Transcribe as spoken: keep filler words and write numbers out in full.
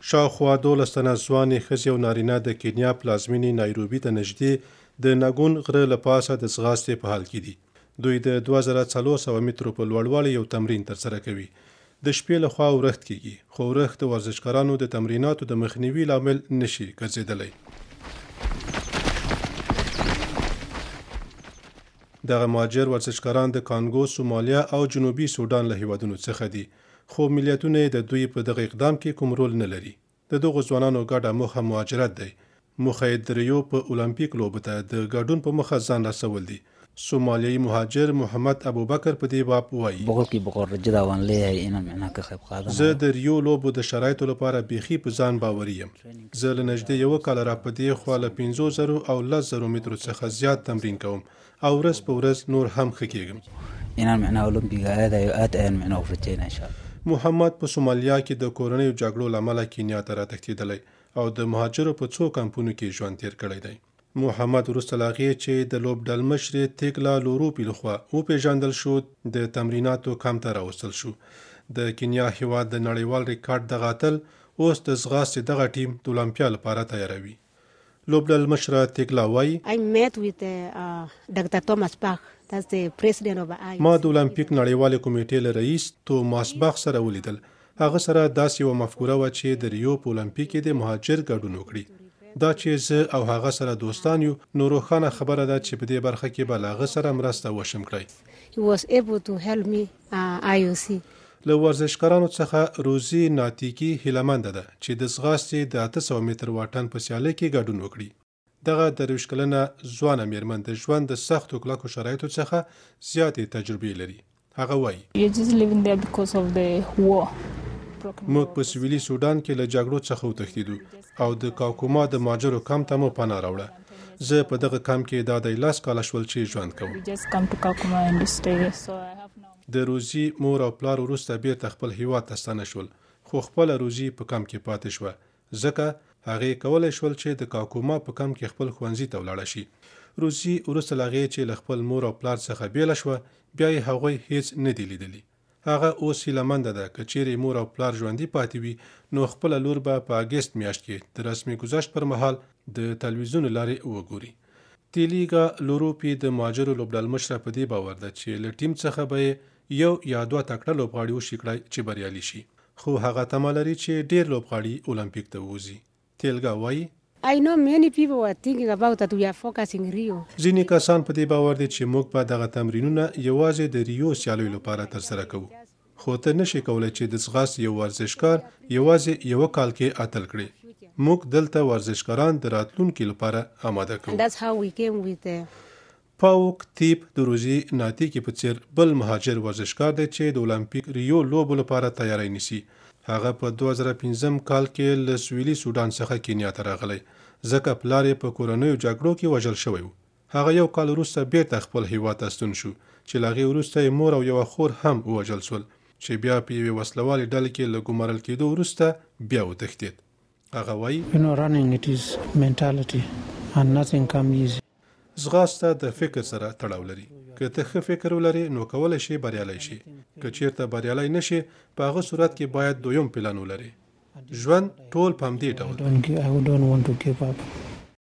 شاوخوا دولس تنه ځوانې ښځې او نارینه د کینیا پلازمینې نایروبي ته نږدې د نګون غره له پاسه د ځغاستې په حال کې دي. دوی د دوه زره څلور سوه مترو په لوړوالي یو تمرین ترسره کوي. د شپې له خوا ورښت کیږي، خو ورښت د ورزشکارانو د تمریناتو د مخنیوي لامل نشي ګرځېدلی. دغه مهاجر ورزشکاران د کانګو، سومالیا او جنوبي سودان له هیوادونو څخه دي، خو ملیتونه د دوی په دغه اقدام کې کوم رول نه لري. د دغو ځوانانو ګډه موخه مهاجرت دی. موخه یې د ریو په اولمپیک لوبو ته د ګډون په موخه ځان رسول دي. سومالیایي مهاجر محمد ابوبکر په دې باب وایي: زه د ریو لوبو د شرایطو لپاره بیخي په ځان باوري یم. زه له نږدې یوه کال را په دې خوا له پنځو زرو او لس زرو مترو څخه زیات تمرین کوم او ورځ په ورځ نور هم ښه کېږم. محمد په سومالیا کې د کورنیو جګړو له امله کینیا ته راتښتېدلی او د مهاجرو په څو کمپونو کې ژوند تیر کړی دی. محمد وروسته له هغې چې د لوبډل مشرې تیکلا لوروپي لخوا وپېژندل شو، د تمریناتو کم ته راوستل شو. د کینیا هیواد د نړیوال ریکارډ دغه اتل اوس د ځغاستې دغه ټیم د اولمپیا لپاره تیاروي. لوبډل مشره تیکلا وایي: ما د اولمپیک نړیوالې کمیټې له رئیس توماس باخ سره ولیدل. هغه سره داسې یوه مفکوره وه چې د ریو په اولمپیک کې د مهاجر ګډون وکړي. دا چې زه او هغه سره دوستان یو، نو روښانه خبره ده چې په دې برخه کې به له هغه سره مرسته وشم کړی. له ورزشکارانو څخه روزي ناتیکي هیلهمنده ده چې د ځغاستې د اته سوه متر واټن په سیالۍ کې ګډون وکړي. دغه درویشت کلنه ځوانه میرمن د ژوند د سختو کلکو شرایطو څخه زیاتې تجربې لري. هغه وایي: موږ په سویلي سودان کې له جګړو څخه وتښتېدو او د کاکوما د مهاجرو کمپ ته مو پناه راوړه. زه په دغه کمپ کې دا د لس کاله شول چې ژوند کوم. د روزي مور او پلار وروسته بیرته خپل هیواد ته ستانه شول، خو خپله روزي په کمپ کې پاتې شوه، ځکه هغې کولی شول چې د کاکوما په کمپ کې خپل ښوونځي ته ولاړه شي. روزي وروسته له هغې چې له خپل مور او پلار څخه بیله شوه، بیا یې هغوی هیڅ نه دي لیدلي. هغه اوس هیلهمنده ده که چیرې مور او پلار ژوندي پاتې وي، نو خپله لور به په اګست میاشت کې د رسمي ګذشت پر مهال د تلویزیون له لارې وګوري. تیلیګا لوروپي د مهاجرو لوبډل مشره په دې باور ده چې له ټیم څخه به یو یا دوه تکړه لوبغاړي وشي کړای چې بریالي شي، خو هغه تمه لري چې ډېر لوبغاړي اولمپیک ته ووځي. تیلګا وایي: ځینې کسان په دې باور دي چې موږ به دغه تمرینونه یوازې د ریو سیالیو لپاره ترسره کوو، خو ته نشي کولی چې د ځغاستې یو ورزشکار یوازې یوه کال کې اتل کړي. موږ دلته ورزشکاران د راتلونکي لپاره آماده کوو. پاوک تیپ د روزي ناتیکي په څیر بل مهاجر ورزشکار دی چې د اولمپیک ریو لوبو لپاره تیاری نیسي. هغه په دوه زره پنځم کال کې له سویلي سودان څخه کینیا ته راغلی، ځکه پلار یې په کورنیو جګړو کې وژل شوی و. هغه یو کال وروسته بیرته خپل هیواد ته ستون شو، چې له هغې وروسته یې مور او یوه خور هم ووژل شول، چې بیا په یوې وسلوالې ډلې کې له ګومارل کېدو وروسته بیا وتښتېد. هغه وایي: ځغاسته د فکر سره تړاو لري. که ته ښه فکر ولرې، نو کولی شي بریالی شي. که چیرته بریالی نشي، په هغه صورت کې باید دویم پلان ولرې. ژوند ټول په همدې ډول.